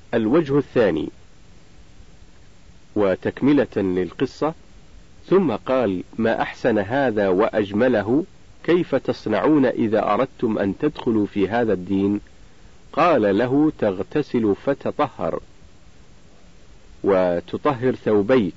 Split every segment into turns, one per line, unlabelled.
الوجه الثاني وتكملة للقصة. ثم قال: ما أحسن هذا وأجمله، كيف تصنعون إذا أردتم أن تدخلوا في هذا الدين؟ قال له: تغتسل فتطهر وتطهر ثوبيك.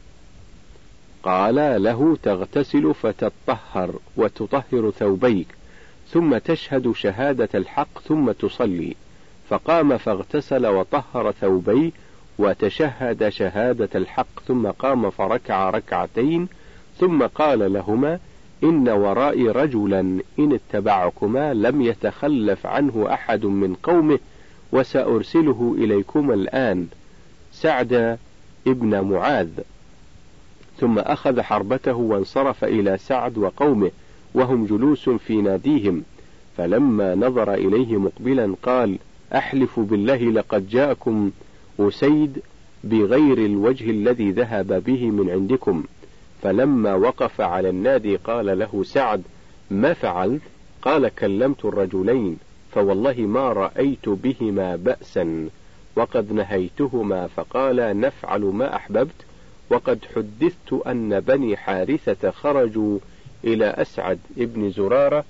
قال له: تغتسل فتطهر وتطهر ثوبيك، ثم تشهد شهادة الحق، ثم تصلي. فقام فاغتسل وطهر ثوبيه وتشهد شهادة الحق، ثم قام فركع ركعتين، ثم قال لهما: إن ورائي رجلا إن اتبعكما لم يتخلف عنه أحد من قومه، وسأرسله إليكما الآن، سعد ابن معاذ. ثم أخذ حربته وانصرف إلى سعد وقومه وهم جلوس في ناديهم، فلما نظر إليه مقبلا قال: أحلف بالله لقد جاءكم أسيد بغير الوجه الذي ذهب به من عندكم. فلما وقف على النادي قال له سعد: ما فعلت؟ قال: كلمت الرجلين، فوالله ما رأيت بهما بأسا، وقد نهيتهما فقال: نفعل ما أحببت، وقد حدثت أن بني حارثة خرجوا إلى أسعد ابن زرارة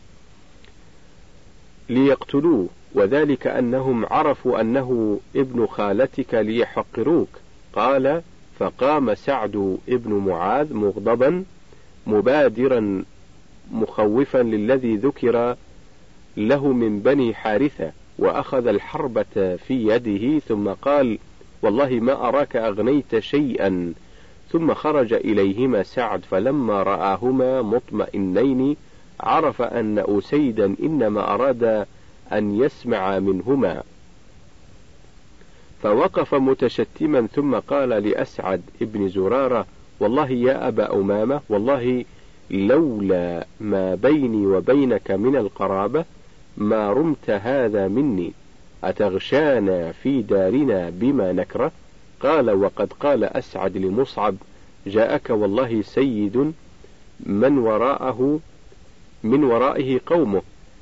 ليقتلوه، وذلك أنهم عرفوا أنه ابن خالتك ليحقروك. قال: فقام سعد ابن معاذ مغضبا مبادرا مخوفا للذي ذكر له من بني حارثة، وأخذ الحربة في يده، ثم قال: والله ما أراك أغنيت شيئا. ثم خرج إليهما سعد، فلما رآهما مطمئنين عرف أن أسيدا إنما أراد أن يسمع منهما، فوقف متشتما، ثم قال لأسعد ابن زرارة: والله يا أبا أمامة، والله لولا ما بيني وبينك من القرابة ما رمت هذا مني، أتغشانا في دارنا بما نكره؟ قال: وقد قال أسعد لمصعب: جاءك والله سيد من ورائه قومه،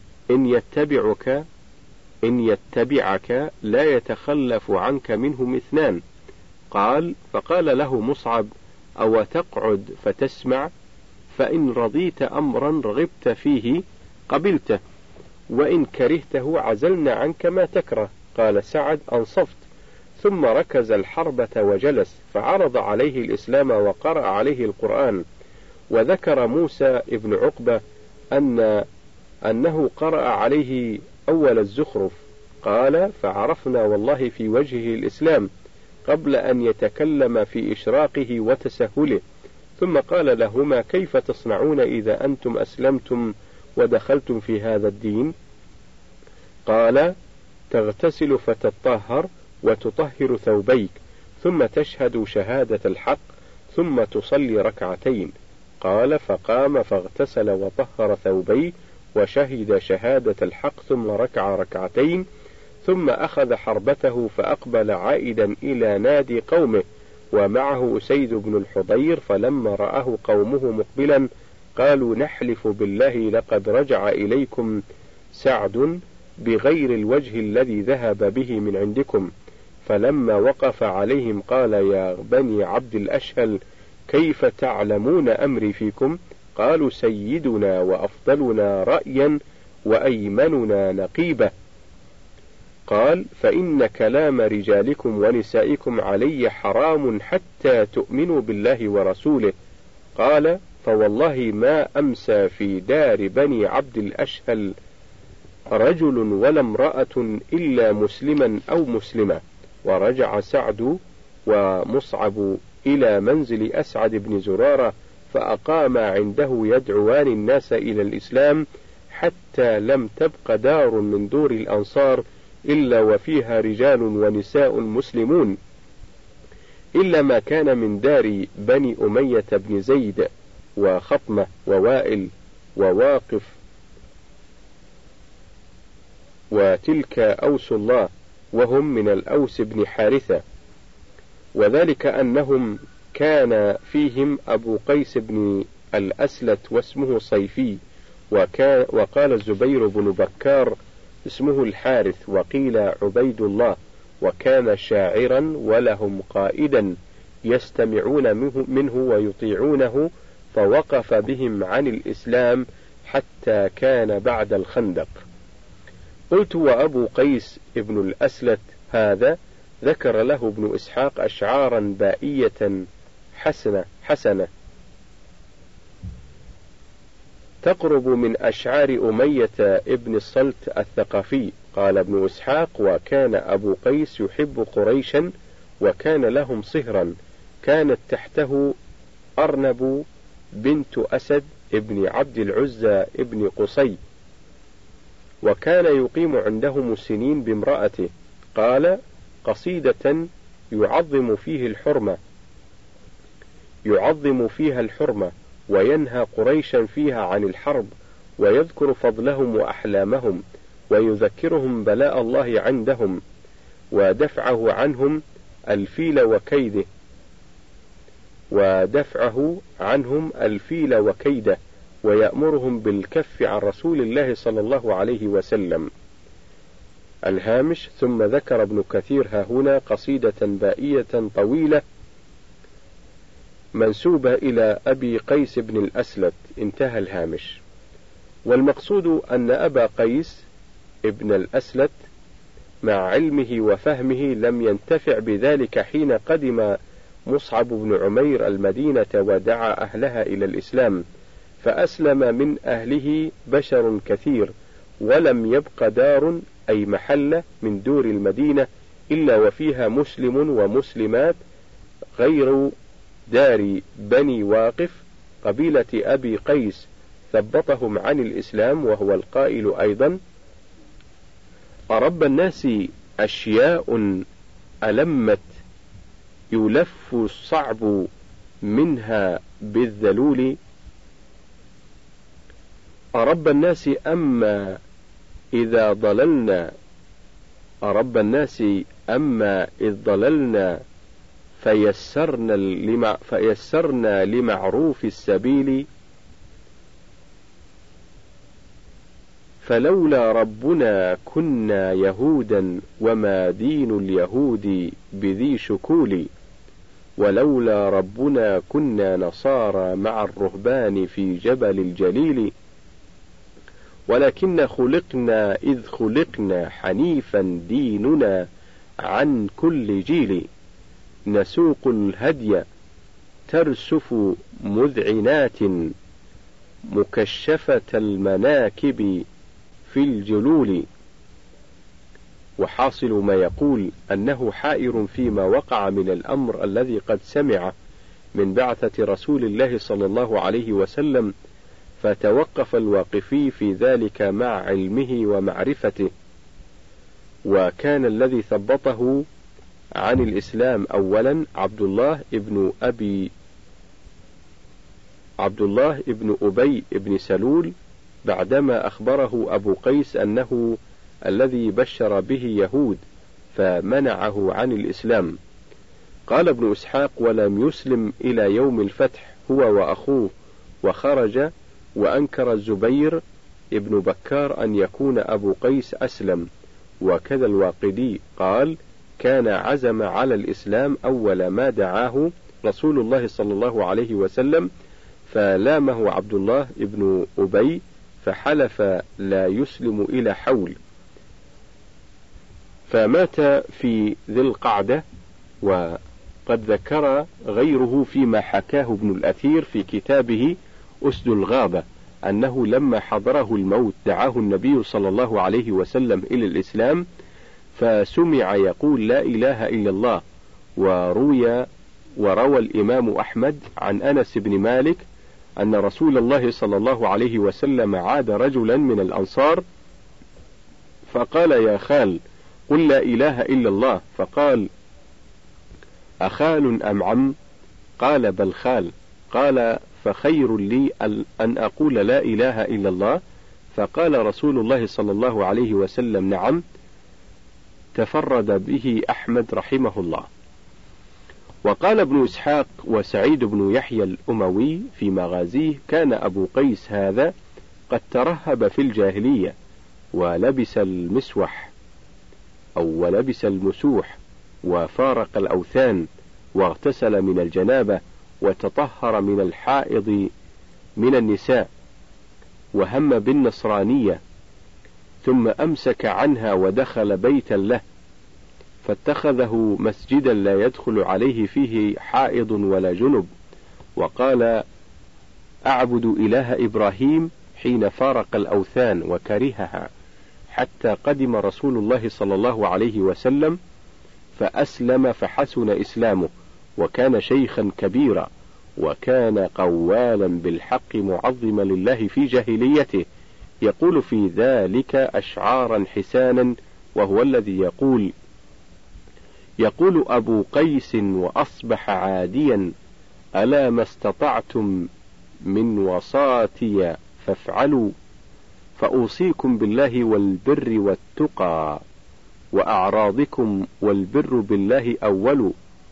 إن يتبعك لا يتخلف عنك منهم اثنان. قال: فقال له مصعب: أو تقعد فتسمع، فإن رضيت أمرا رغبت فيه قبلته، وإن كرهته عزلنا عنك ما تكره. قال سعد: أنصفت. ثم ركز الحربة وجلس، فعرض عليه الإسلام وقرأ عليه القرآن، وذكر موسى ابن عقبة أنه قرأ عليه أول الزخرف. قال: فعرفنا والله في وجهه الإسلام قبل أن يتكلم في إشراقه وتسهله. ثم قال لهما: كيف تصنعون إذا أنتم أسلمتم ودخلتم في هذا الدين؟ قال: تغتسل فتطهر وتطهر ثوبيك، ثم تشهد شهادة الحق، ثم تصلي ركعتين. قال: فقام فاغتسل وطهر ثوبيه وشهد شهادة الحق، ثم ركع ركعتين، ثم أخذ حربته فأقبل عائدا إلى نادي قومه، ومعه أسيد بن الحضير. فلما رآه قومه مقبلا قالوا: نحلف بالله لقد رجع إليكم سعد بغير الوجه الذي ذهب به من عندكم. فلما وقف عليهم قال: يا بني عبد الأشهل، كيف تعلمون أمري فيكم؟ قالوا: سيدنا وأفضلنا رأيا وأيمننا نقيبة. قال: فإن كلام رجالكم ونسائكم علي حرام حتى تؤمنوا بالله ورسوله. قال: فوالله ما أمسى في دار بني عبد الأشهل رجل ولا امرأة إلا مسلما أو مسلمة. ورجع سعد ومصعب إلى منزل أسعد بن زرارة، فأقام عنده يدعوان الناس إلى الإسلام، حتى لم تبق دار من دور الأنصار إلا وفيها رجال ونساء مسلمون، إلا ما كان من دار بني أمية بن زيد وخطمة ووائل وواقف، وتلك أوس الله، وهم من الأوس بن حارثة، وذلك أنهم كان فيهم أبو قيس بن الأسلت واسمه صيفي، وقال الزبير بن بكار اسمه الحارث، وقيل عبيد الله، وكان شاعرا ولهم قائدا يستمعون منه ويطيعونه، فوقف بهم عن الإسلام حتى كان بعد الخندق. قلت: وأبو قيس ابن الأسلت هذا ذكر له ابن إسحاق أشعارا بائية حسنة تقرب من أشعار أمية ابن الصلت الثقفي. قال ابن إسحاق: وكان أبو قيس يحب قريشا، وكان لهم صهرا كانت تحته أرنب بنت أسد ابن عبد العزى ابن قصي، وكان يقيم عندهم السنين بامرأته. قال: قصيدة يعظم فيها الحرمة وينهى قريشا فيها عن الحرب، ويذكر فضلهم وأحلامهم، ويذكرهم بلاء الله عندهم ودفعه عنهم الفيل وكيده، ويأمرهم بالكف عن رسول الله صلى الله عليه وسلم. الهامش: ثم ذكر ابن كثير هاهنا قصيدة بائية طويلة منسوبة إلى أبي قيس بن الأسلت. انتهى الهامش. والمقصود أن أبا قيس ابن الأسلت مع علمه وفهمه لم ينتفع بذلك حين قدم مصعب بن عمير المدينة ودعا أهلها إلى الإسلام، فأسلم من أهله بشر كثير، ولم يبق دار أي محلة من دور المدينة إلا وفيها مسلم ومسلمات غير دار بني واقف قبيلة أبي قيس ثبطهم عن الإسلام، وهو القائل أيضا: أرب الناس أشياء ألمت يلف الصعب منها بالذلول، أرب الناس أما إذ ضللنا فيسرنا لمعروف السبيل، فلولا ربنا كنا يهودا وما دين اليهود بذي شكول، ولولا ربنا كنا نصارى مع الرهبان في جبل الجليل، ولكن خلقنا إذ خلقنا حنيفا ديننا عن كل جيل، نسوق الهدي ترسف مذعنات مكشفة المناكب في الجلول. وحاصل ما يقول أنه حائر فيما وقع من الأمر الذي قد سمع من بعثة رسول الله صلى الله عليه وسلم، فتوقف الواقفي في ذلك مع علمه ومعرفته. وكان الذي ثبطه عن الإسلام أولا عبد الله ابن أبي ابن سلول، بعدما أخبره أبو قيس أنه الذي بشر به يهود فمنعه عن الإسلام. قال ابن إسحاق: ولم يسلم إلى يوم الفتح هو وأخوه، وخرج، وأنكر الزبير ابن بكار أن يكون أبو قيس أسلم. وكذا الواقدي قال: كان عزم على الإسلام أول ما دعاه رسول الله صلى الله عليه وسلم، فلامه عبد الله ابن أبي فحلف لا يسلم إلى حول، فمات في ذي القعدة. وقد ذكر غيره فيما حكاه ابن الأثير في كتابه أسد الغابة أنه لما حضره الموت دعاه النبي صلى الله عليه وسلم إلى الإسلام، فسمع يقول: لا إله إلا الله. وروى الإمام أحمد عن أنس بن مالك أن رسول الله صلى الله عليه وسلم عاد رجلا من الأنصار فقال: يا خال، قل لا إله إلا الله. فقال: أخال أم عم؟ قال: بل خال. قال: فخير لي أن أقول لا إله إلا الله. فقال رسول الله صلى الله عليه وسلم: نعم. تفرد به أحمد رحمه الله. وقال ابن إسحاق وسعيد بن يحيى الأموي في مغازيه: كان أبو قيس هذا قد ترهب في الجاهلية ولبس المسوح، أو ولبس المسوح وفارق الأوثان واغتسل من الجنابة وتطهر من الحائض من النساء وهم بالنصرانية ثم أمسك عنها ودخل بيتا له فاتخذه مسجدا لا يدخل عليه فيه حائض ولا جنب، وقال أعبد إله إبراهيم حين فارق الأوثان وكرهها، حتى قدم رسول الله صلى الله عليه وسلم فأسلم فحسن إسلامه، وكان شيخا كبيرا، وكان قوالا بالحق معظما لله في جاهليته، يقول في ذلك أشعارا حسانا، وهو الذي يقول أبو قيس وأصبح عاديا: ألا ما استطعتم من وصاتي فافعلوا، فأوصيكم بالله والبر والتقى، وأعراضكم والبر بالله أول،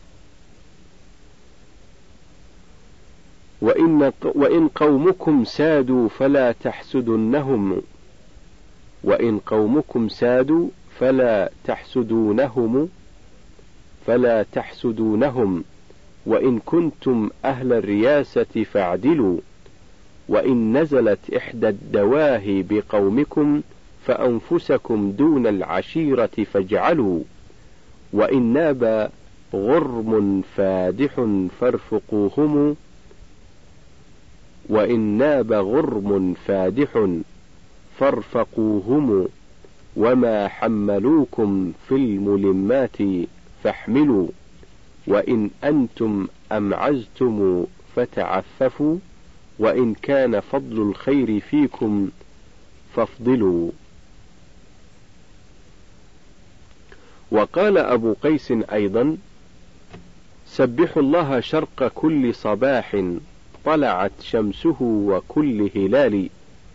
وإن قومكم سادوا فلا تحسدنهم، وإن قومكم سادوا فلا تحسدونهم، وإن كنتم أهل الرياسة فاعدلوا، وإن نزلت إحدى الدواهي بقومكم فأنفسكم دون العشيرة فاجعلوا، وإن ناب غرم فادح فارفقوهم، وما حملوكم في الملمات فاحملوا، وإن أنتم أمعزتم فتعففوا، وإن كان فضل الخير فيكم فافضلوا. وقال أبو قيس أيضا: سبحوا الله شرق كل صباح طلعت شمسه وكل هلال،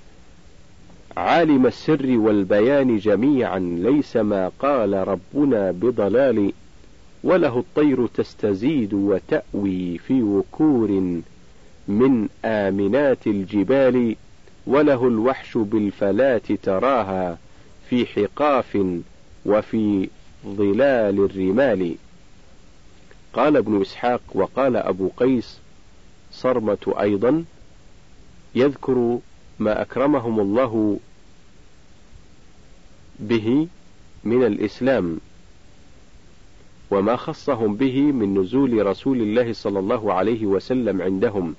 عالم السر والبيان جميعا ليس ما قال ربنا بضلال، وله الطير تستزيد وتأوي في وكور من آمنات الجبال، وله الوحش بالفلات تراها في حقاف وفي ظلال الرمال. قال ابن إسحاق: وقال أبو قيس صرمة أيضا يذكر ما أكرمهم الله به من الإسلام، وما خصهم به من نزول رسول الله صلى الله عليه وسلم عندهم.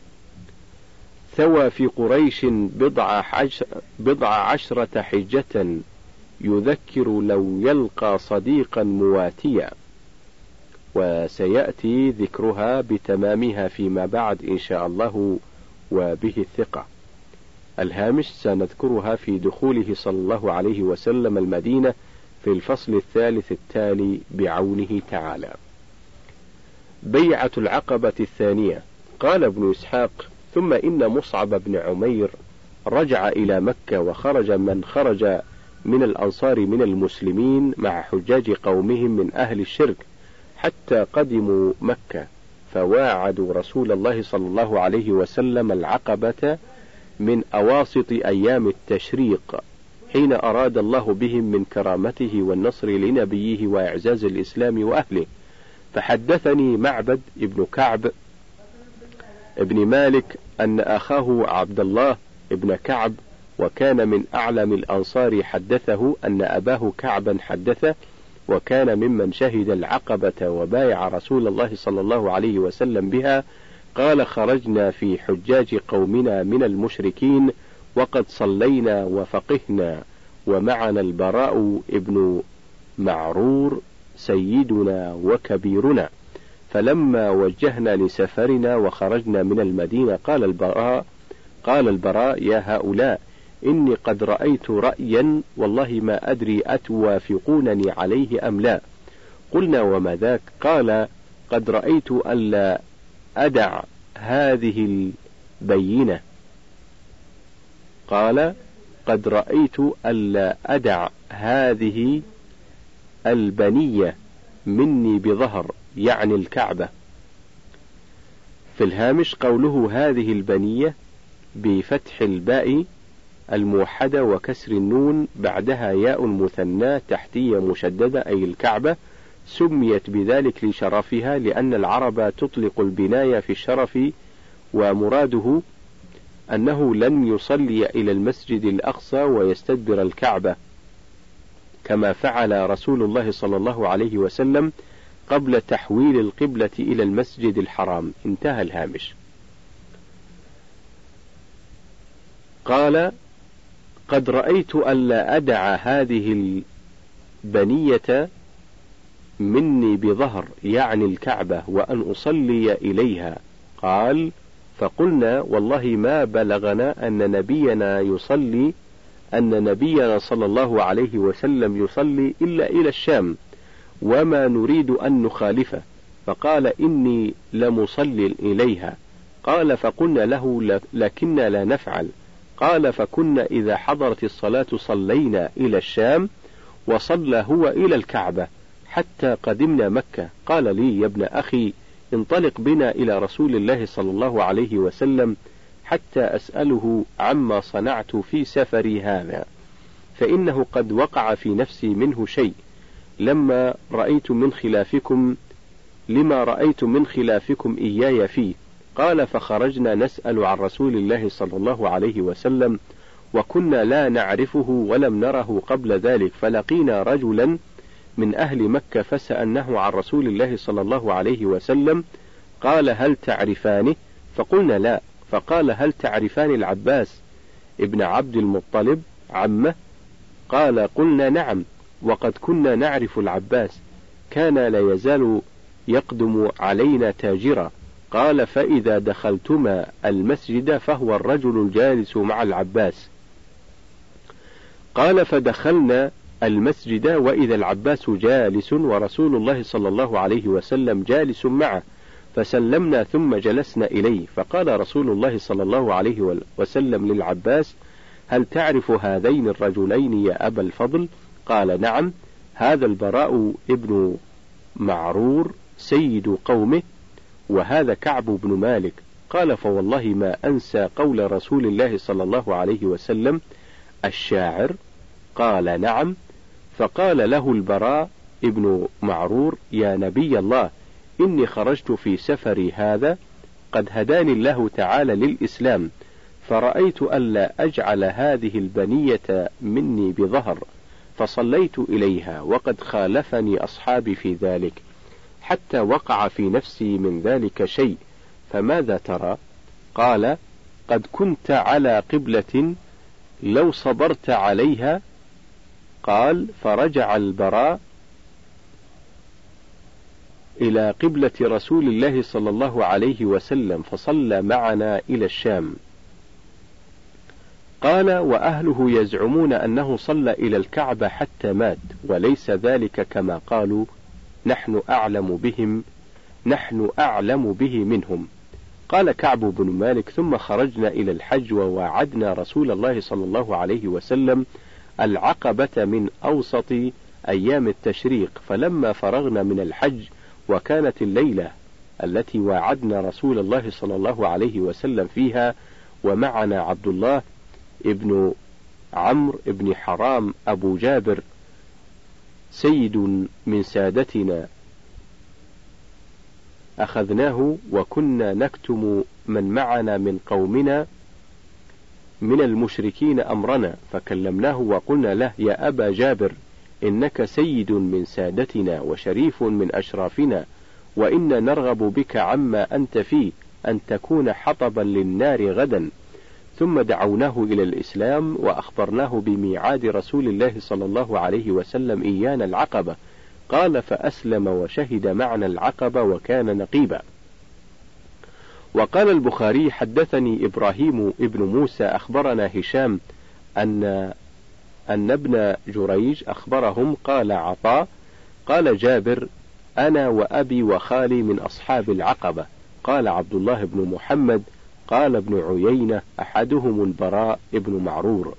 ثوى في قريش بضع عشرة حجة، يذكر لو يلقى صديقا مواتيا، وسيأتي ذكرها بتمامها فيما بعد إن شاء الله وبه الثقة. الهامش سنذكرها في دخوله صلى الله عليه وسلم المدينة في الفصل الثالث التالي بعونه تعالى. بيعة العقبة الثانية. قال ابن إسحاق: ثم إن مصعب بن عمير رجع إلى مكة، وخرج من خرج من الأنصار من المسلمين مع حجاج قومهم من أهل الشرك، حتى قدموا مكة، فواعدوا رسول الله صلى الله عليه وسلم العقبة من أواسط أيام التشريق، حين أراد الله بهم من كرامته والنصر لنبيه وإعزاز الإسلام وأهله. فحدثني معبد ابن كعب ابن مالك أن أخاه عبد الله ابن كعب، وكان من أعلم الأنصار، حدثه أن أباه كعبا حدثه، وكان ممن شهد العقبة وبايع رسول الله صلى الله عليه وسلم بها. قال: خرجنا في حجاج قومنا من المشركين، وقد صلينا وفقهنا، ومعنا البراء ابن معرور سيدنا وكبيرنا. فلما وجهنا لسفرنا وخرجنا من المدينة قال البراء: يا هؤلاء، إني قد رأيت رأيا والله ما أدري أتوافقونني عليه أم لا. قلنا: وما ذاك؟ قال: قد رأيت ألا أدع هذه البينة. قال: قد رأيت ألا أدع هذه البنية مني بظهر، يعني الكعبة. في الهامش قوله هذه البنية بفتح الباء الموحدة وكسر النون بعدها ياء مثنى تحتية مشددة أي الكعبة، سميت بذلك لشرفها، لأن العرب تطلق البناية في الشرف، ومراده أنه لن يصلي إلى المسجد الأقصى ويستدبر الكعبة، كما فعل رسول الله صلى الله عليه وسلم قبل تحويل القبلة إلى المسجد الحرام. انتهى الهامش. قال: قد رأيت ألا أدع هذه البنية مني بظهر، يعني الكعبة، وأن أصلي إليها. قال: فقلنا: والله ما بلغنا أن نبينا صلى الله عليه وسلم يصلي إلا إلى الشام، وما نريد أن نخالفه. فقال: إني لمصل إليها. قال: فقلنا له: لكننا لا نفعل. قال: فكنا إذا حضرت الصلاة صلينا إلى الشام، وصلى هو إلى الكعبة حتى قدمنا مكة. قال لي: يا ابن أخي، انطلق بنا إلى رسول الله صلى الله عليه وسلم حتى أسأله عما صنعت في سفري هذا، فإنه قد وقع في نفسي منه شيء لما رأيت من خلافكم إياي فيه. قال: فخرجنا نسأل عن رسول الله صلى الله عليه وسلم، وكنا لا نعرفه ولم نره قبل ذلك، فلقينا رجلا من أهل مكة فسألناه عن رسول الله صلى الله عليه وسلم. قال: هل تعرفانه؟ فقلنا: لا. فقال: هل تعرفان العباس ابن عبد المطلب عمه؟ قال: قلنا: نعم، وقد كنا نعرف العباس، كان لا يزال يقدم علينا تاجرا. قال: فإذا دخلتما المسجد فهو الرجل الجالس مع العباس. قال: فدخلنا المسجد وإذا العباس جالس ورسول الله صلى الله عليه وسلم جالس معه، فسلمنا ثم جلسنا إليه. فقال رسول الله صلى الله عليه وسلم للعباس: هل تعرف هذين الرجلين يا أبا الفضل؟ قال: نعم، هذا البراء ابن معرور سيد قومه، وهذا كعب بن مالك. قال: فوالله ما أنسى قول رسول الله صلى الله عليه وسلم: الشاعر؟ قال: نعم. فقال له البراء ابن معرور: يا نبي الله، إني خرجت في سفري هذا قد هداني الله تعالى للإسلام، فرأيت ألا أجعل هذه البنية مني بظهر، فصليت إليها، وقد خالفني أصحابي في ذلك، حتى وقع في نفسي من ذلك شيء، فماذا ترى؟ قال: قد كنت على قبلة لو صبرت عليها. قال: فرجع البراء إلى قبلة رسول الله صلى الله عليه وسلم فصلى معنا إلى الشام. قال: وأهله يزعمون أنه صلى إلى الكعبة حتى مات، وليس ذلك كما قالوا، نحن أعلم به منهم. قال كعب بن مالك: ثم خرجنا إلى الحج، ووعدنا رسول الله صلى الله عليه وسلم العقبة من أوسط أيام التشريق، فلما فرغنا من الحج وكانت الليلة التي واعدنا رسول الله صلى الله عليه وسلم فيها، ومعنا عبد الله ابن عمرو ابن حرام أبو جابر سيد من سادتنا، أخذناه وكنا نكتم من معنا من قومنا من المشركين أمرنا، فكلمناه وقلنا له: يا أبا جابر، إنك سيد من سادتنا وشريف من أشرافنا، وإنا نرغب بك عما أنت فيه أن تكون حطبا للنار غدا. ثم دعوناه إلى الإسلام، وأخبرناه بميعاد رسول الله صلى الله عليه وسلم إيانا العقبة. قال: فأسلم وشهد معنا العقبة وكان نقيبا. وقال البخاري: حدثني إبراهيم ابن موسى أخبرنا هشام أن ابن جريج أخبرهم. قال عطاء: قال جابر: أنا وأبي وخالي من أصحاب العقبة. قال عبد الله بن محمد: قال ابن عيينة: أحدهم البراء ابن معرور.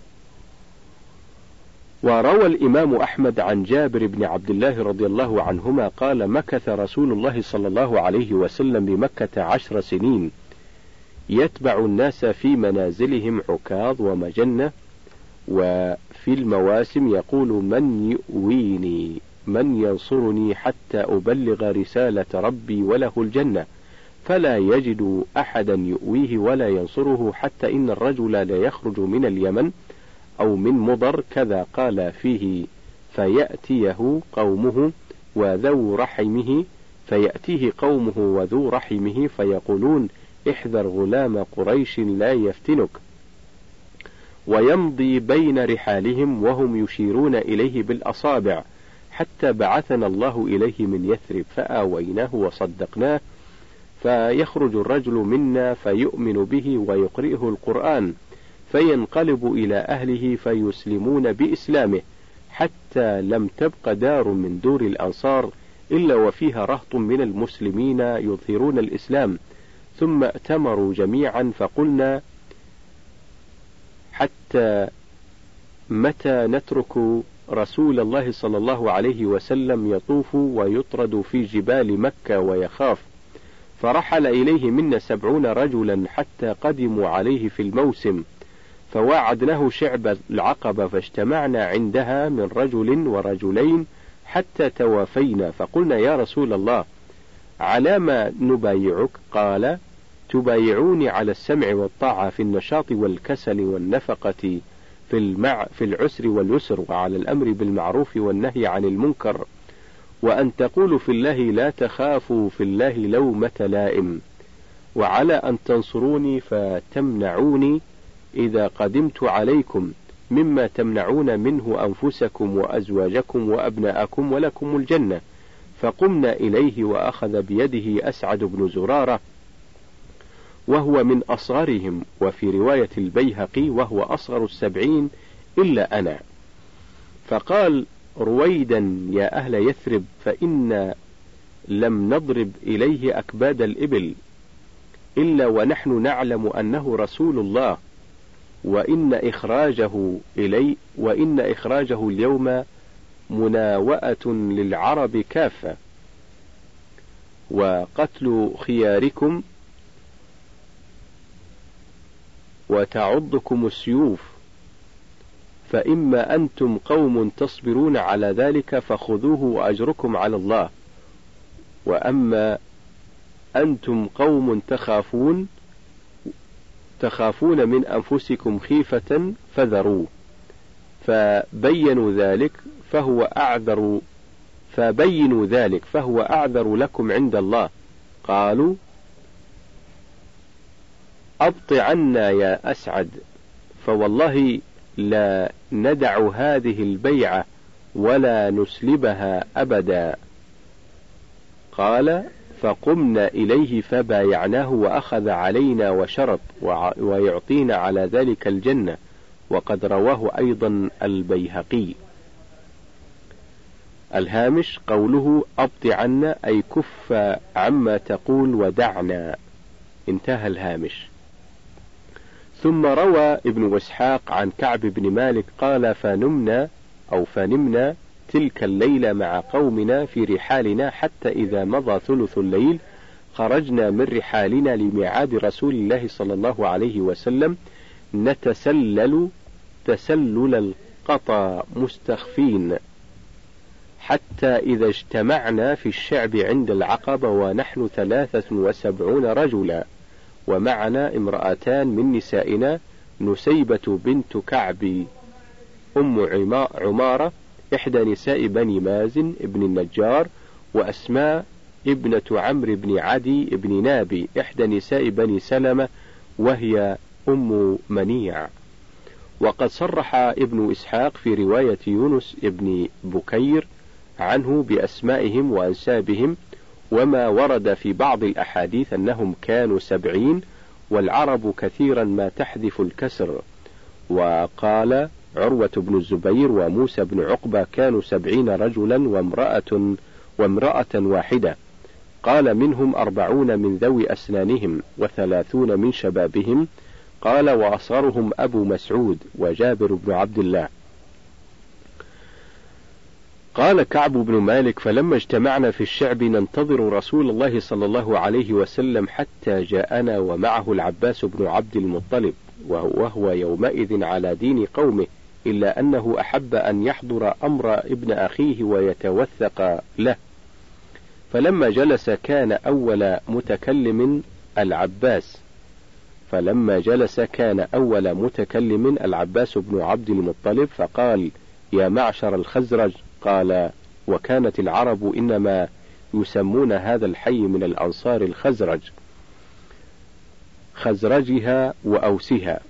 وروى الإمام أحمد عن جابر بن عبد الله رضي الله عنهما قال: مكث رسول الله صلى الله عليه وسلم بمكة 10 سنين، يتبع الناس في منازلهم عكاظ ومجنة وفي المواسم يقول: من يؤويني، من ينصرني حتى أبلغ رسالة ربي وله الجنة، فلا يجد أحدا يؤويه ولا ينصره، حتى إن الرجل لا يخرج من اليمن أو من مضر كذا قال فيه، فيأتيه قومه وذو رحمه، فيأتيه قومه وذو رحمه فيقولون: احذر غلام قريش لا يفتنك، ويمضي بين رحالهم وهم يشيرون إليه بالأصابع، حتى بعثنا الله إليه من يثرب فآويناه وصدقناه، فيخرج الرجل منا فيؤمن به ويقرئه القرآن، فينقلب إلى أهله فيسلمون بإسلامه، حتى لم تبق دار من دور الأنصار إلا وفيها رهط من المسلمين يظهرون الإسلام. ثم ائتمروا جميعا فقلنا: حتى متى نترك رسول الله صلى الله عليه وسلم يطوف ويطرد في جبال مكة ويخاف؟ فرحل إليه منا 70 رجلا حتى قدموا عليه في الموسم، فواعدناه شعب العقبة، فاجتمعنا عندها من رجل ورجلين حتى توافينا، فقلنا: يا رسول الله، على ما نبايعك؟ قال: تبايعوني على السمع والطاعة في النشاط والكسل والنفقة في العسر واليسر، وعلى الأمر بالمعروف والنهي عن المنكر، وأن تقولوا في الله لا تخافوا في الله لومة لائم، وعلى أن تنصروني فتمنعوني إذا قدمت عليكم مما تمنعون منه أنفسكم وأزواجكم وأبناءكم ولكم الجنة. فقمنا إليه وأخذ بيده أسعد بن زرارة وهو من أصغرهم، وفي رواية البيهقي: وهو أصغر 70 إلا أنا. فقال: رويدا يا أهل يثرب، فإن لم نضرب إليه أكباد الإبل إلا ونحن نعلم أنه رسول الله، وإن إخراجه اليوم مناوئة للعرب كافة، وقتل خياركم وتعضكم السيوف، فإما أنتم قوم تصبرون على ذلك فخذوه وأجركم على الله، وأما أنتم قوم تخافون من أنفسكم خيفة فذروه. فبينوا ذلك فهو أعذر لكم عند الله. قالوا: أبط عنا يا أسعد، فوالله لا ندع هذه البيعة ولا نسلبها أبدا. قال: فقمنا إليه فبايعناه وأخذ علينا وشرط ويعطينا على ذلك الجنة، وقد رواه أيضا البيهقي. الهامش: قوله أبط عنا أي كف عما تقول ودعنا، انتهى الهامش. ثم روى ابن إسحاق عن كعب بن مالك قال: فنمنا تلك الليلة مع قومنا في رحالنا، حتى إذا مضى ثلث الليل خرجنا من رحالنا لميعاد رسول الله صلى الله عليه وسلم، نتسلل تسلل القطى مستخفين، حتى إذا اجتمعنا في الشعب عند العقبة ونحن 73 رجلا، ومعنا امرأتان من نسائنا، نسيبة بنت كعب أم عمارة إحدى نساء بني مازن ابن النجار، وأسماء ابنة عمرو بن عدي بن نابي إحدى نساء بني سلمة وهي أم منيع. وقد صرح ابن إسحاق في رواية يونس ابن بكير عنه بأسمائهم وأنسابهم، وما ورد في بعض الأحاديث أنهم كانوا 70، والعرب كثيرا ما تحذف الكسر. وقال عروة بن الزبير وموسى بن عقبة كانوا 70 رجلا وامرأة واحدة. قال: منهم 40 من ذوي أسنانهم، و30 من شبابهم. قال: وأصغرهم أبو مسعود وجابر بن عبد الله. قال كعب بن مالك: فلما اجتمعنا في الشعب ننتظر رسول الله صلى الله عليه وسلم حتى جاءنا ومعه العباس بن عبد المطلب، وهو يومئذ على دين قومه إلا أنه أحب أن يحضر أمر ابن أخيه ويتوثق له. فلما جلس كان أول متكلم العباس بن عبد المطلب، فقال: يا معشر الخزرج. قال: وكانت العرب إنما يسمون هذا الحي من الأنصار الخزرج، خزرجها وأوسها.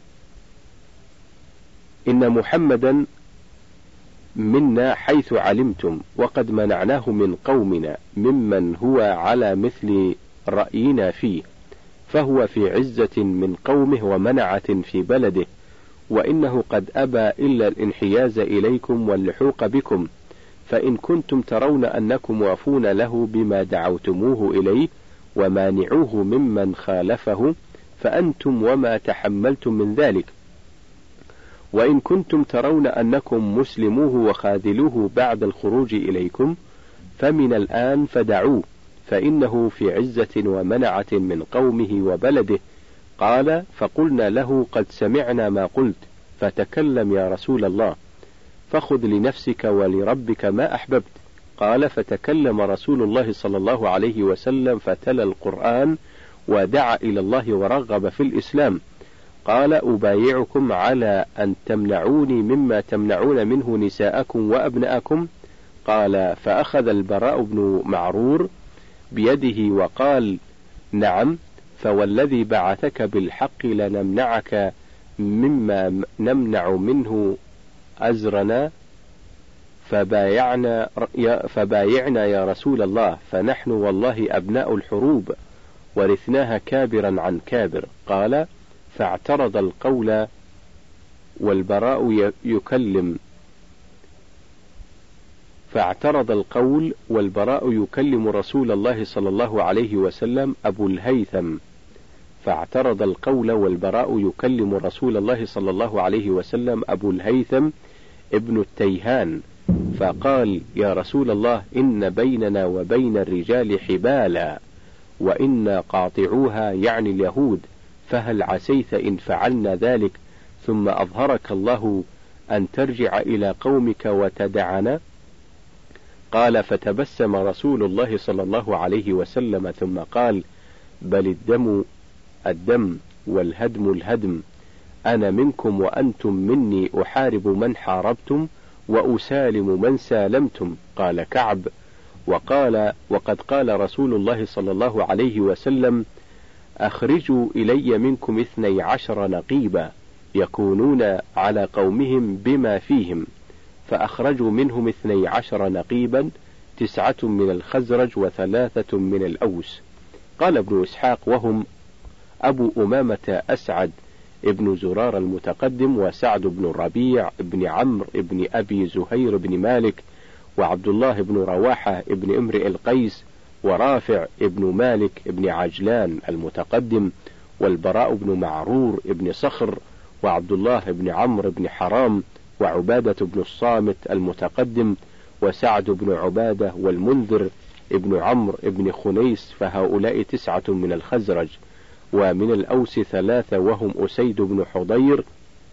إن محمدا منا حيث علمتم، وقد منعناه من قومنا ممن هو على مثل رأينا فيه، فهو في عزة من قومه ومنعة في بلده، وإنه قد أبى إلا الانحياز إليكم واللحوق بكم، فإن كنتم ترون أنكم وافون له بما دعوتموه إليه ومانعوه ممن خالفه، فأنتم وما تحملتم من ذلك، وإن كنتم ترون أنكم مسلموه وخاذلوه بعد الخروج إليكم، فمن الآن فدعوه، فإنه في عزة ومنعة من قومه وبلده. قال: فقلنا له: قد سمعنا ما قلت، فتكلم يا رسول الله، فخذ لنفسك ولربك ما أحببت. قال: فتكلم رسول الله صلى الله عليه وسلم فتلا القرآن ودعا إلى الله ورغب في الإسلام. قال: أبايعكم على أن تمنعوني مما تمنعون منه نساءكم وأبناءكم. قال: فأخذ البراء بن معرور بيده وقال: نعم، فوالذي بعثك بالحق لنمنعك مما نمنع منه أزرنا، فبايعنا يا رسول الله، فنحن والله أبناء الحروب ورثناها كابرا عن كابر. قال: فاعترض القول والبراء يكلم رسول الله صلى الله عليه وسلم أبو الهيثم ابن التيهان، فقال: يا رسول الله، إن بيننا وبين الرجال حبالا، وإنا قاطعوها، يعني اليهود، فهل عسيت إن فعلنا ذلك ثم أظهرك الله أن ترجع إلى قومك وتدعنا؟ قال: فتبسم رسول الله صلى الله عليه وسلم ثم قال: بل الدم والهدم الهدم، أنا منكم وأنتم مني، أحارب من حاربتم وأسالم من سالمتم. قال كعب: وقد قال رسول الله صلى الله عليه وسلم: أخرجوا إلي منكم 12 نقيبا يكونون على قومهم بما فيهم، فأخرجوا منهم 12 نقيبا، 9 من الخزرج و3 من الأوس. قال ابن إسحاق: وهم أبو أمامة أسعد ابن زرار المتقدم، وسعد بن الربيع ابن عمرو ابن أبي زهير بن مالك، وعبد الله بن رواحة ابن امرئ القيس، ورافع ابن مالك ابن عجلان المتقدم، والبراء بن معرور ابن صخر، وعبد الله بن عمرو بن حرام، وعبادة بن الصامت المتقدم، وسعد بن عبادة، والمنذر ابن عمرو ابن خنيس، فهؤلاء 9 من الخزرج. ومن الأوس 3 وهم أسيد بن حضير.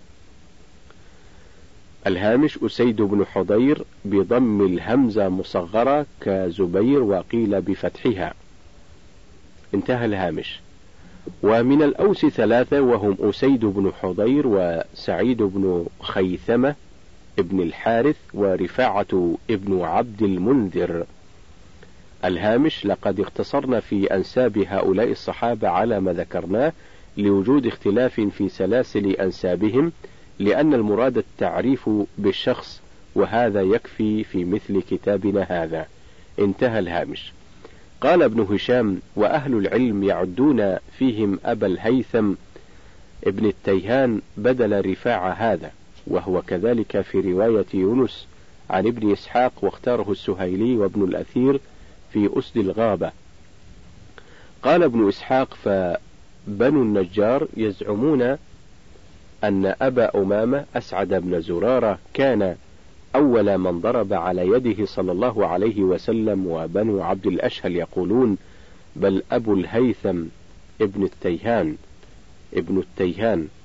الهامش: أسيد بن حضير بضم الهمزة مصغرة كزبير، وقيل بفتحها. انتهى الهامش. ومن الأوس 3 وهم أسيد بن حضير، وسعيد بن خيثمة ابن الحارث، ورفاعة ابن عبد المنذر. الهامش: لقد اختصرنا في أنساب هؤلاء الصحابة على ما ذكرناه لوجود اختلاف في سلاسل أنسابهم، لأن المراد التعريف بالشخص، وهذا يكفي في مثل كتابنا هذا. انتهى الهامش. قال ابن هشام: وأهل العلم يعدون فيهم أبا الهيثم ابن التيهان بدل رفاعة هذا، وهو كذلك في رواية يونس عن ابن إسحاق، واختاره السهيلي وابن الأثير في أسد الغابة. قال ابن إسحاق: فبنو النجار يزعمون أن أبا أمامة أسعد بن زرارة كان أول من ضرب على يده صلى الله عليه وسلم، وبنو عبد الأشهل يقولون: بل أبو الهيثم ابن التيهان.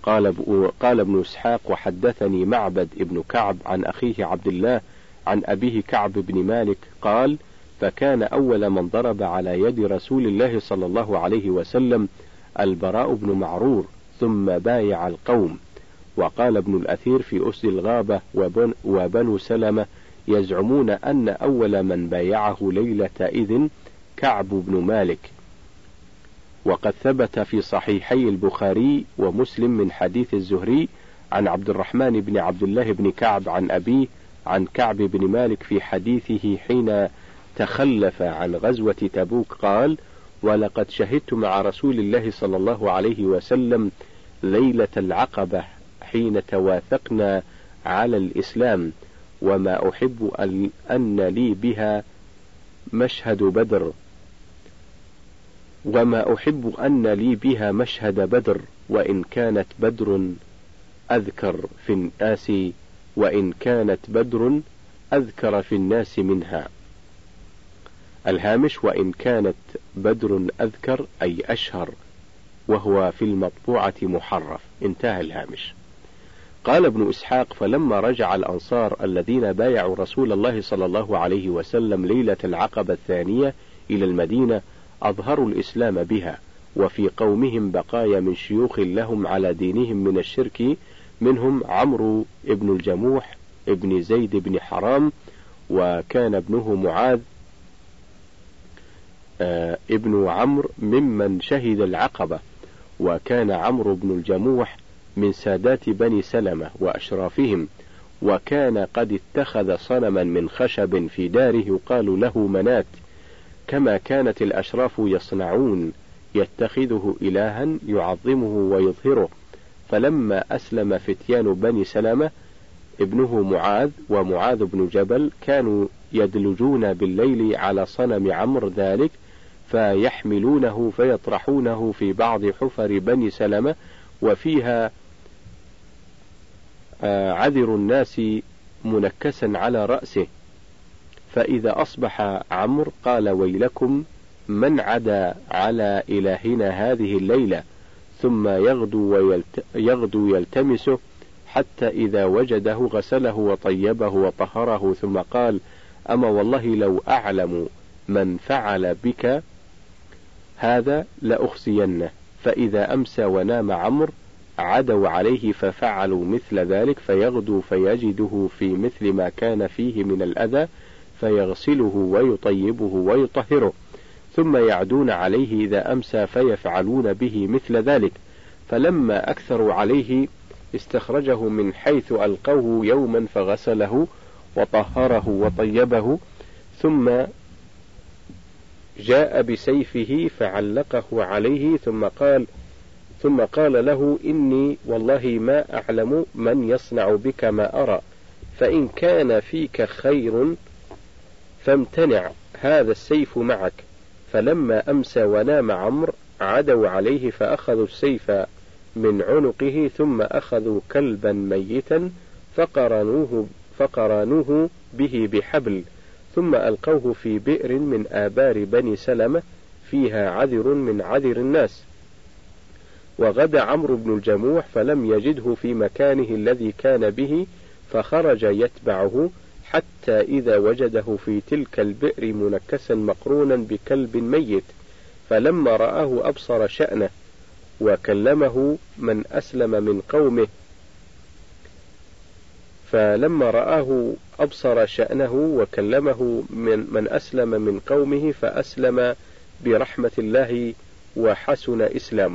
قال ابن إسحاق: وحدثني معبد ابن كعب عن أخيه عبد الله عن أبيه كعب بن مالك قال: فكان أول من ضرب على يد رسول الله صلى الله عليه وسلم البراء بن معرور، ثم بايع القوم. وقال ابن الأثير في أسد الغابة: وبنو سلمة يزعمون أن أول من بايعه ليلة إذن كعب بن مالك. وقد ثبت في صحيحي البخاري ومسلم من حديث الزهري عن عبد الرحمن بن عبد الله بن كعب عن أبيه عن كعب بن مالك في حديثه حين تخلف عن غزوة تبوك قال: ولقد شهدت مع رسول الله صلى الله عليه وسلم ليلة العقبة حين تواثقنا على الإسلام، وما أحب أن لي بها مشهد بدر، وإن كانت بدر أذكر في الناس منها. الهامش: وإن كانت بدر أذكر أي أشهر، وهو في المطبوعة محرف. انتهى الهامش. قال ابن إسحاق: فلما رجع الأنصار الذين بايعوا رسول الله صلى الله عليه وسلم ليلة العقبة الثانية إلى المدينة أظهروا الإسلام بها، وفي قومهم بقايا من شيوخ لهم على دينهم من الشرك، منهم عمرو ابن الجموح ابن زيد بن حرام، وكان ابنه معاذ ابن عمرو ممن شهد العقبة. وكان عمرو بن الجموح من سادات بني سلمة وأشرافهم، وكان قد اتخذ صنما من خشب في داره يقال له منات، كما كانت الأشراف يصنعون، يتخذه إلها يعظمه ويظهره. فلما أسلم فتيان بني سلمة ابنه معاذ ومعاذ بن جبل كانوا يدلجون بالليل على صنم عمرو ذلك، فيحملونه فيطرحونه في بعض حفر بني سلمة، وفيها عذر الناس منكسا على رأسه. فإذا أصبح عمرو قال: ويلكم من عدا على إلهنا هذه الليلة، ثم يغدو يلتمسه، حتى إذا وجده غسله وطيبه وطهره، ثم قال: أما والله لو أعلم من فعل بك هذا لأخزينه. فإذا أمسى ونام عمرو عدوا عليه ففعلوا مثل ذلك، فيغدو فيجده في مثل ما كان فيه من الأذى، فيغسله ويطيبه ويطهره، ثم يعدون عليه إذا أمسى فيفعلون به مثل ذلك. فلما أكثروا عليه استخرجه من حيث ألقوه يوما فغسله وطهره وطيبه، ثم جاء بسيفه فعلقه عليه، ثم قال له: إني والله ما أعلم من يصنع بك ما أرى، فإن كان فيك خير فامتنع، هذا السيف معك. فلما أمسى ونام عمرو عدوا عليه فأخذوا السيف من عنقه، ثم أخذوا كلبا ميتا فقرنوه به بحبل، ثم ألقوه في بئر من آبار بني سلمة فيها عذر من عذر الناس. وغدا عمرو بن الجموح فلم يجده في مكانه الذي كان به، فخرج يتبعه حتى إذا وجده في تلك البئر منكسا مقرونا بكلب ميت، فلما رآه أبصر شأنه وكلمه من أسلم من قومه فأسلم برحمة الله وحسن إسلامه.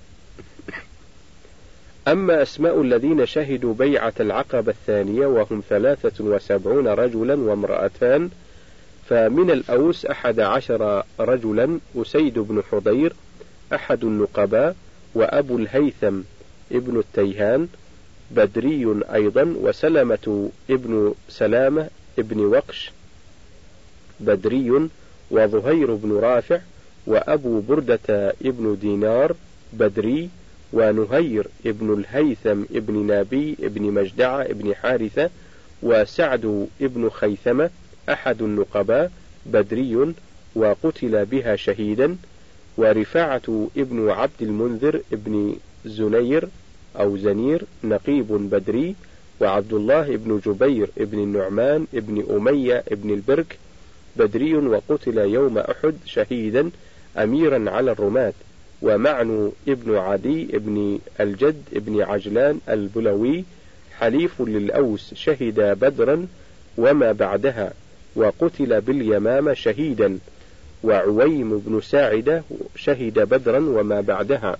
أما أسماء الذين شهدوا بيعة العقبة الثانية وهم 73 رجلا وامرأتان، فمن الأوس 11 رجلا: أسيد بن حضير أحد النقباء، وأبو الهيثم ابن التيهان بدري أيضا، وسلمة ابن سلامة ابن وقش بدري، وظهير بن رافع، وأبو بردة ابن دينار بدري، ونهير ابن الهيثم ابن نابي ابن مجدعة ابن حارثة، وسعد ابن خيثمة أحد النقباء بدري، وقتل بها شهيدا، ورفاعة ابن عبد المنذر ابن زنير أو زنير نقيب بدري، وعبد الله بن جبير بن النعمان بن أمية بن البرك بدري وقتل يوم أحد شهيدا أميرا على الرماة، ومعنو ابن عدي بن الجد بن عجلان البلوي حليف للأوس شهد بدرا وما بعدها وقتل باليمامة شهيدا، وعويم بن ساعدة شهد بدرا وما بعدها.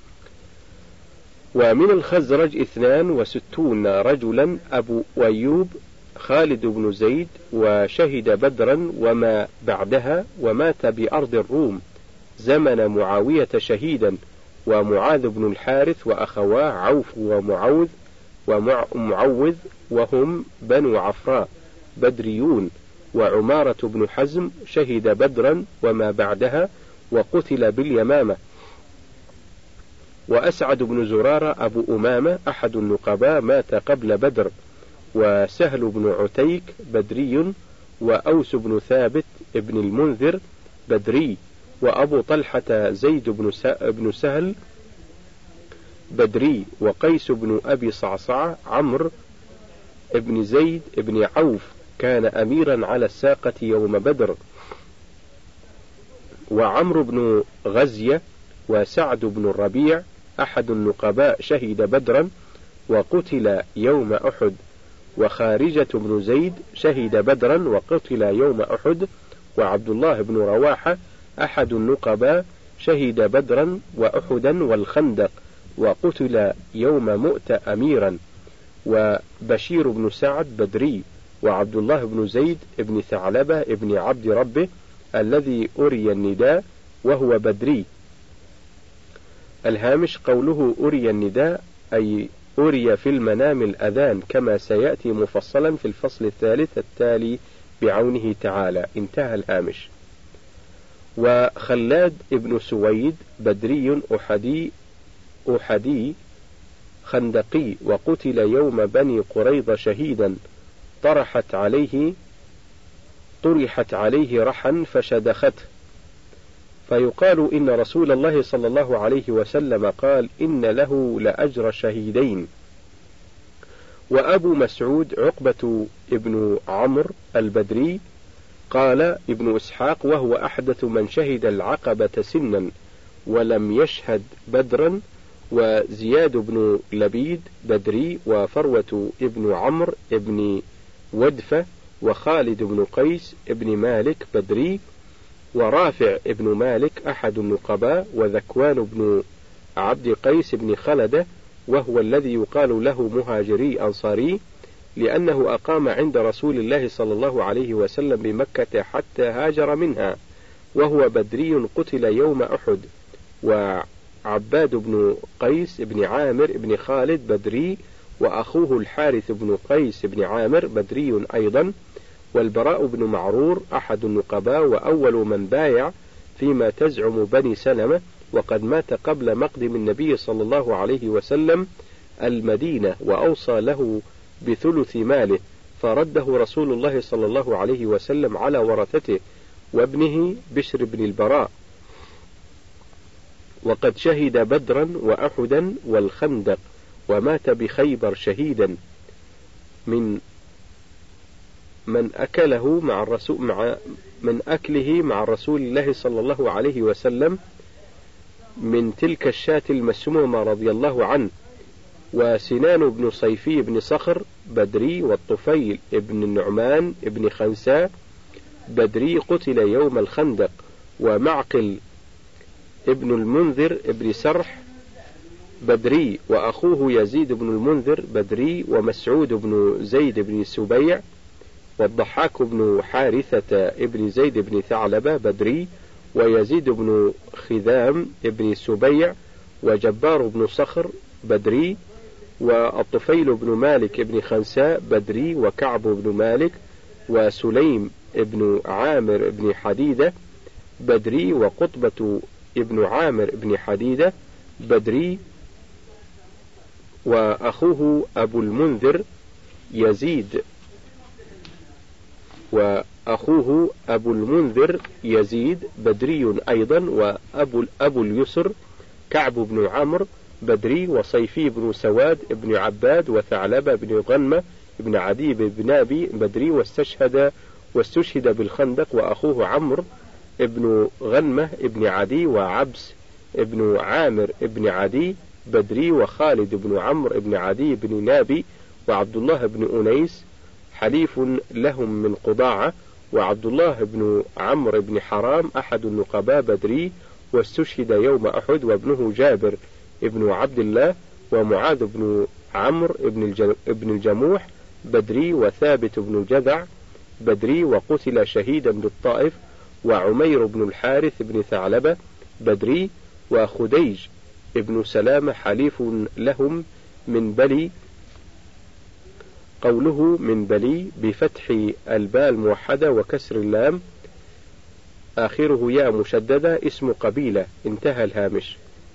ومن الخزرج 62 رجلا أبو أيوب خالد بن زيد وشهد بدرا وما بعدها، ومات بأرض الروم زمن معاوية شهيدا، ومعاذ بن الحارث وأخواه عوف ومعوذ وهم بنو عفراء بدريون، وعمارة بن حزم شهد بدرا وما بعدها وقتل باليمامة، وأسعد بن زرارة أبو أمامة أحد النقباء مات قبل بدر، وسهل بن عتيك بدري، وأوس بن ثابت ابن المنذر بدري، وأبو طلحة زيد بن سهل بدري، وقيس بن أبي صعصعة عمرو ابن زيد ابن عوف كان أميرا على الساقة يوم بدر، وعمرو بن غزية وسعد بن الربيع أحد النقباء شهد بدرا وقتل يوم أحد، وخارجة بن زيد شهد بدرا وقتل يوم أحد، وعبد الله بن رواحة أحد النقباء شهد بدرا وأحدا والخندق وقتل يوم مؤتة أميرا، وبشير بن سعد بدري، وعبد الله بن زيد بن ثعلبة بن عبد ربه الذي أري النداء وهو بدري. الهامش قوله أري النداء أي أري في المنام الأذان كما سيأتي مفصلا في الفصل الثالث التالي بعونه تعالى. انتهى الهامش. وخلاد ابن سويد بدري أحدي خندقي وقتل يوم بني قريظة شهيدا، طرحت عليه رحا فشدخته، فيقال إن رسول الله صلى الله عليه وسلم قال إن له لأجر شهيدين. وأبو مسعود عقبة ابن عمرو البدري قال ابن إسحاق وهو أحدث من شهد العقبة سنا ولم يشهد بدرا، وزياد بن لبيد بدري، وفروة ابن عمرو ابن ودفة، وخالد بن قيس ابن مالك بدري، ورافع ابن مالك أحد النقباء، وذكوان بن عبد قيس بن خلدة وهو الذي يقال له مهاجري أنصاري لأنه أقام عند رسول الله صلى الله عليه وسلم بمكة حتى هاجر منها، وهو بدري قتل يوم أحد. وعباد بن قيس بن عامر بن خالد بدري، وأخوه الحارث بن قيس بن عامر بدري أيضا، والبراء بن معرور أحد النقباء وأول من بايع فيما تزعم بني سلمة، وقد مات قبل مقدم النبي صلى الله عليه وسلم المدينة، وأوصى له بثلث ماله فرده رسول الله صلى الله عليه وسلم على ورثته وابنه بشر بن البراء، وقد شهد بدرا وأحدا والخندق، ومات بخيبر شهيدا من أكله مع رسول الله صلى الله عليه وسلم من تلك الشاة المسمومة رضي الله عنه. وسنان بن صيفي بن صخر بدري، والطفيل بن النعمان بن خنساء بدري قتل يوم الخندق، ومعقل ابن المنذر بن سرح بدري، وأخوه يزيد بن المنذر بدري، ومسعود بن زيد بن سبيع، والضحاك بن حارثة ابن زيد بن ثعلبة بدري، ويزيد بن خذام ابن سبيع، وجبار بن صخر بدري، والطفيل بن مالك ابن خنساء بدري، وكعب بن مالك، وسليم ابن عامر ابن حديدة بدري، وقطبة ابن عامر ابن حديدة بدري، وأخوه أبو المنذر يزيد بدري أيضا، وأبو اليسر كعب بن عمرو بدري، وصيفي بن سواد بن عباد، وثعلبة بن غنمة بن عدي بن نابي بدري، واستشهد بالخندق، وأخوه عمرو بن غنمة بن عدي، وعبس بن عامر بن عدي بدري، وخالد بن عمرو بن عدي بن نابي، وعبد الله بن أنيس حليف لهم من قضاعة، وعبد الله بن عمرو بن حرام أحد النقباء بدري، واستشهد يوم أحد، وابنه جابر بن عبد الله، ومعاذ بن عمرو بن الجموح بدري، وثابت بن جذع بدري، وقتل شهيدا بالطائف، وعمير بن الحارث بن ثعلبة بدري، وخديج ابن سلامة حليف لهم من بلي. قوله من بلي بفتح الباء الموحدة وكسر اللام آخره ياء مشددة اسم قبيلة، انتهى الهامش.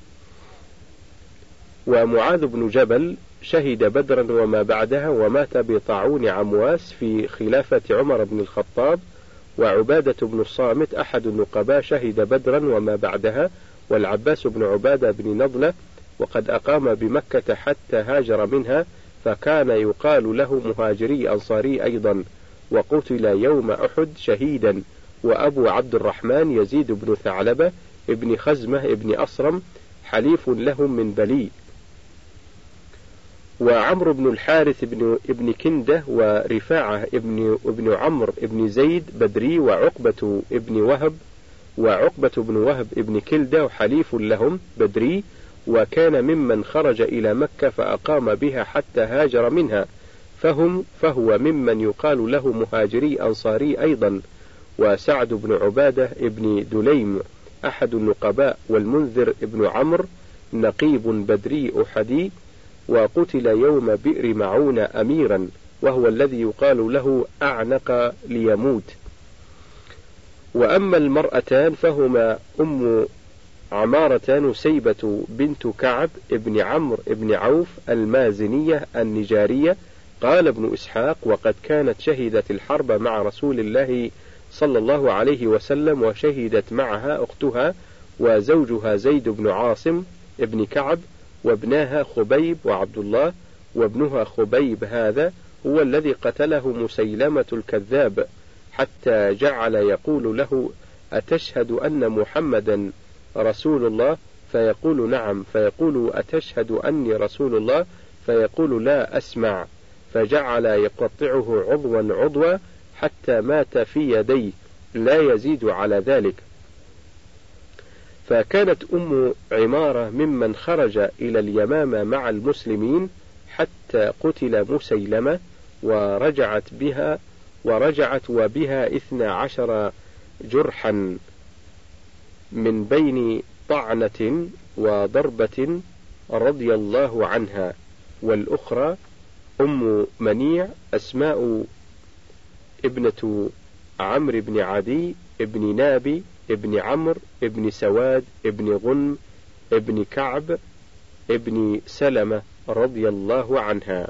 ومعاذ بن جبل شهد بدرا وما بعدها، ومات بطاعون عمواس في خلافة عمر بن الخطاب. وعبادة بن الصامت أحد النقباء شهد بدرا وما بعدها، والعباس بن عبادة بن نضلة، وقد أقام بمكة حتى هاجر منها، فكان يقال له مهاجري أنصاري أيضا، وقتل يوم أحد شهيدا. وأبو عبد الرحمن يزيد بن ثعلبة ابن خزمة ابن أصرم حليف لهم من بلي. وعمرو بن الحارث ابن كندة، ورفاعة ابن عمرو ابن زيد بدري، وعقبة بن وهب ابن كلدة حليف لهم بدري، وكان ممن خرج إلى مكة فأقام بها حتى هاجر منها، فهو ممن يقال له مهاجري أنصاري أيضا. وسعد بن عبادة ابن دليم أحد النقباء، والمنذر ابن عمرو نقيب بدري أحدي، وقتل يوم بئر معون أميرا، وهو الذي يقال له أعنق ليموت. وأما المرأتان فهما أم عمارة نسيبة بنت كعب ابن عمرو ابن عوف المازنية النجارية. قال ابن إسحاق: وقد كانت شهدت الحرب مع رسول الله صلى الله عليه وسلم، وشهدت معها أختها وزوجها زيد بن عاصم ابن كعب، وابناها خبيب وعبد الله، وابنها خبيب هذا هو الذي قتله مسيلمة الكذاب، حتى جعل يقول له: أتشهد أن محمدا رسول الله؟ فيقول: نعم. فيقول: أتشهد أني رسول الله؟ فيقول: لا أسمع. فجعل يقطعه عضوا عضوا حتى مات في يديه، لا يزيد على ذلك. فكانت أم عمارة ممن خرج إلى اليمامة مع المسلمين حتى قتل مسيلمة، ورجعت وبها 12 جرحا من بين طعنة وضربة رضي الله عنها. والأخرى أم منيع أسماء ابنة عمرو بن عدي ابن نابي ابن عمرو ابن سواد ابن غنم ابن كعب ابن سلمة رضي الله عنها.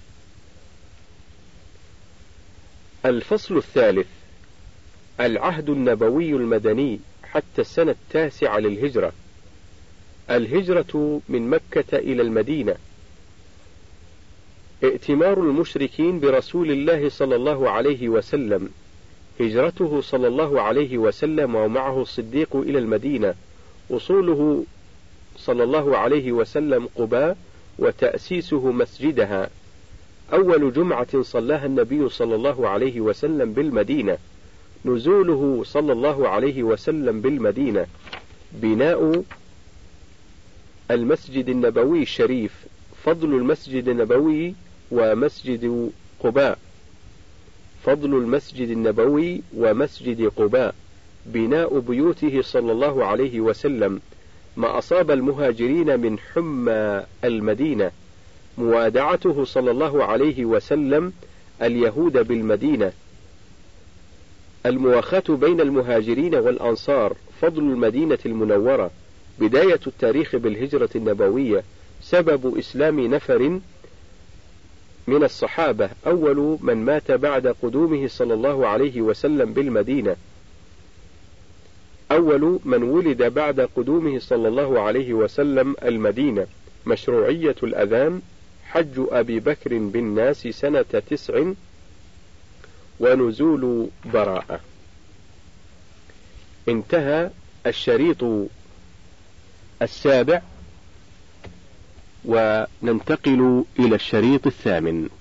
الفصل الثالث: العهد النبوي المدني حتى السنة 9 للهجرة. الهجرة من مكة إلى المدينة. ائتمار المشركين برسول الله صلى الله عليه وسلم، هجرته صلى الله عليه وسلم ومعه الصديق إلى المدينة، وصوله صلى الله عليه وسلم قباء، وتأسيسه مسجدها، أول جمعة صلاها النبي صلى الله عليه وسلم بالمدينة، نزوله صلى الله عليه وسلم بالمدينة، بناء المسجد النبوي الشريف، فضل المسجد النبوي ومسجد قباء، فضل المسجد النبوي ومسجد قباء، بناء بيوته صلى الله عليه وسلم، ما أصاب المهاجرين من حمى المدينة، موادعته صلى الله عليه وسلم اليهود بالمدينة، المواخاة بين المهاجرين والأنصار، فضل المدينة المنورة، بداية التاريخ بالهجرة النبوية، سبب إسلام نفر من الصحابة، أول من مات بعد قدومه صلى الله عليه وسلم بالمدينة، أول من ولد بعد قدومه صلى الله عليه وسلم المدينة، مشروعية الأذان، حج أبي بكر بالناس سنة 9، ونزول براءة. انتهى الشريط 7، وننتقل إلى الشريط 8.